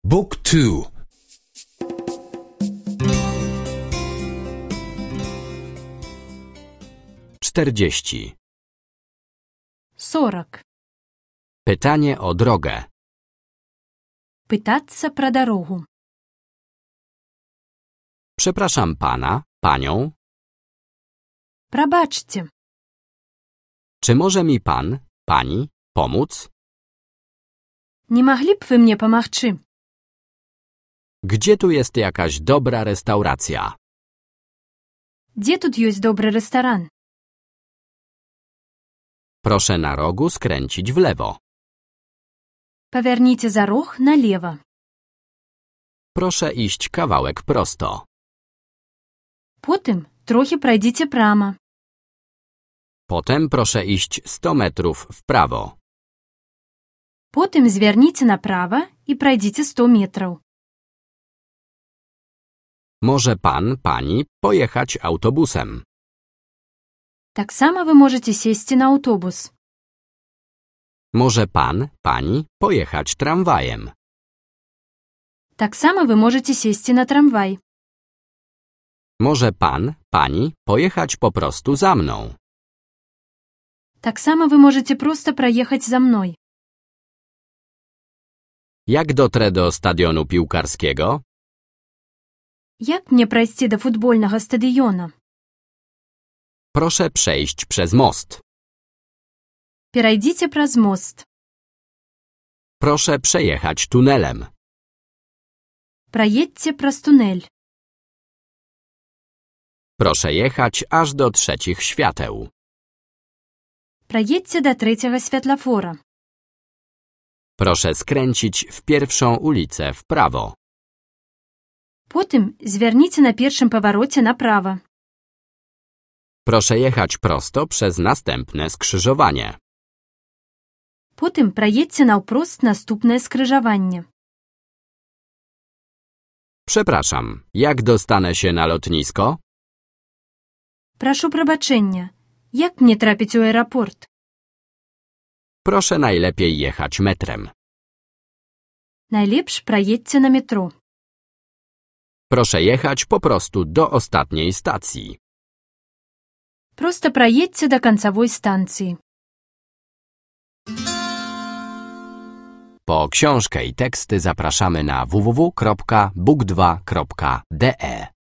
Book 2. 40. 40. Pytanie o drogę. Pytаться про дорогу. Przepraszam pana, panią. Пробачьте. Czy może mi pan, pani pomóc? Не могли б вы мне помогчы? Gdzie tu jest jakaś dobra restauracja? Где тут есть добрый ресторан? Proszę na rogu skręcić w lewo. Поверните за рог налево. Proszę iść kawałek prosto. Потым трохи пройдите прямо. Potem proszę iść 100 metrów w prawo. Потым зверніце направо и пройдите 100 метров. Może pan, pani pojechać autobusem. Таксама вы можете сесть на автобус. Może pan, pani pojechać tramwajem. Таксама вы можете сесть на трамвай. Może pan, pani pojechać po prostu za mną. Таксама вы можете просто проехать за мной. Jak dotrę do stadionu piłkarskiego? Як мне пройсці до футбольнага стадыёна? Proszę przejść przez most. Перайдзіце праз мост. Proszę przejechać tunelem. Праедьце праз тунель. Proszę jechać aż do 3 świateł. Праедьце да трэцяга святлафора. Proszę skręcić w pierwszą ulicę w prawo. Потым звярніце на першым павароце направа. Proszę jechać prosto przez następne skrzyżowanie. Потым праедьце наўпрост наступнае скрыжаванне. Przepraszam, jak dostanę się na lotnisko? Прашу прабачэння. Як мне трапіць у аэрапорт? Proszę najlepiej jechać metrem. Найлепш праедьце на метро. Proszę jechać po prostu do ostatniej stacji. Проста праедьце да канцавой станцыі. Po książkę i teksty zapraszamy na www.book2.de.